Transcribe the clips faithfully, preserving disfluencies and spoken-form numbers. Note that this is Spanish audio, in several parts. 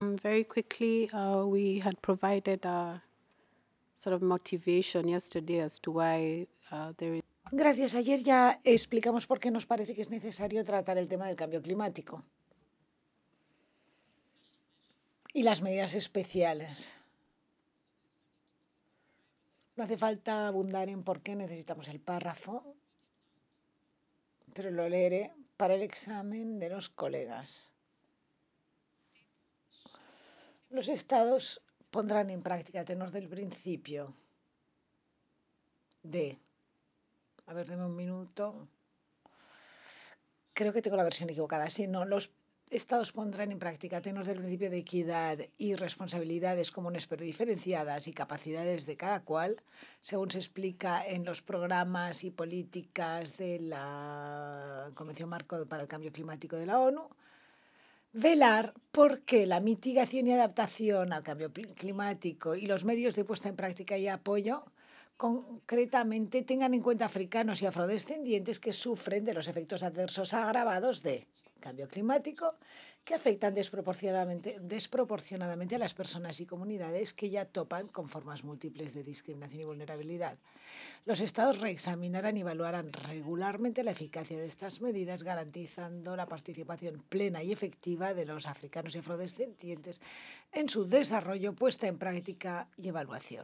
um, very quickly, uh, we had provided a sort of motivation yesterday as to why uh, there is. Gracias. Ayer ya explicamos por qué nos parece que es necesario tratar el tema del cambio climático y las medidas especiales. No hace falta abundar en por qué necesitamos el párrafo, pero lo leeré para el examen de los colegas. Los estados pondrán en práctica, a tenor del principio de... A ver, deme un minuto. Creo que tengo la versión equivocada. Sí, no, los estados pondrán en práctica, a tenor del principio de equidad y responsabilidades comunes pero diferenciadas y capacidades de cada cual, según se explica en los programas y políticas de la Convención Marco para el Cambio Climático de la ONU, velar por que la mitigación y adaptación al cambio climático y los medios de puesta en práctica y apoyo concretamente tengan en cuenta africanos y afrodescendientes que sufren de los efectos adversos agravados de cambio climático que afectan desproporcionadamente, desproporcionadamente a las personas y comunidades que ya topan con formas múltiples de discriminación y vulnerabilidad. Los estados reexaminarán y evaluarán regularmente la eficacia de estas medidas, garantizando la participación plena y efectiva de los africanos y afrodescendientes en su desarrollo, puesta en práctica y evaluación.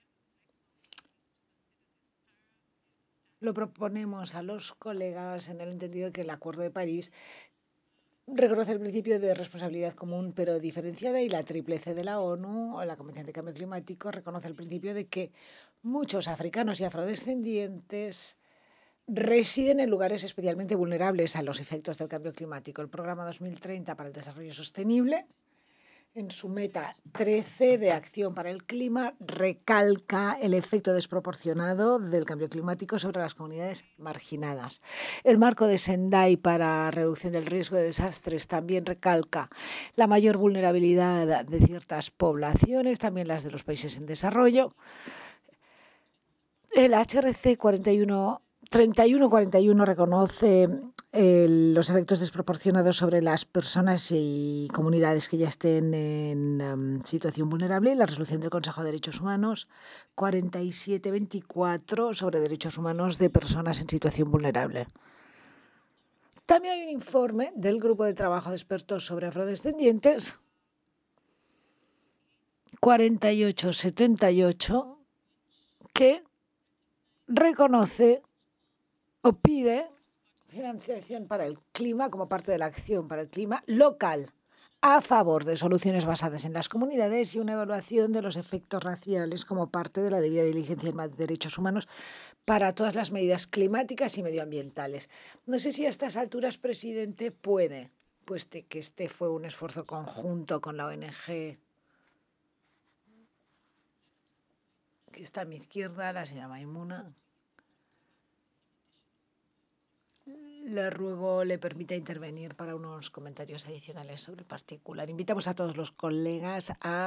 Lo proponemos a los colegas en el entendido de que el Acuerdo de París reconoce el principio de responsabilidad común pero diferenciada y la triple C de la ONU, o la Convención de Cambio Climático, reconoce el principio de que muchos africanos y afrodescendientes residen en lugares especialmente vulnerables a los efectos del cambio climático. El Programa dos mil treinta para el Desarrollo Sostenible, en su meta trece de acción para el clima, recalca el efecto desproporcionado del cambio climático sobre las comunidades marginadas. El marco de Sendai para reducción del riesgo de desastres también recalca la mayor vulnerabilidad de ciertas poblaciones, también las de los países en desarrollo. El H R C cuarenta y uno treinta y uno cuarenta y uno reconoce eh, los efectos desproporcionados sobre las personas y comunidades que ya estén en um, situación vulnerable y la resolución del Consejo de Derechos Humanos cuarenta y siete veinticuatro sobre derechos humanos de personas en situación vulnerable. También hay un informe del Grupo de Trabajo de Expertos sobre Afrodescendientes cuarenta y ocho setenta y ocho que reconoce o pide financiación para el clima como parte de la acción para el clima local a favor de soluciones basadas en las comunidades y una evaluación de los efectos raciales como parte de la debida diligencia en derechos humanos para todas las medidas climáticas y medioambientales. No sé si a estas alturas, presidente, puede, pues que este fue un esfuerzo conjunto con la O N G que está a mi izquierda, la señora Maimuna. Le ruego le permita intervenir para unos comentarios adicionales sobre el particular. Invitamos a todos los colegas a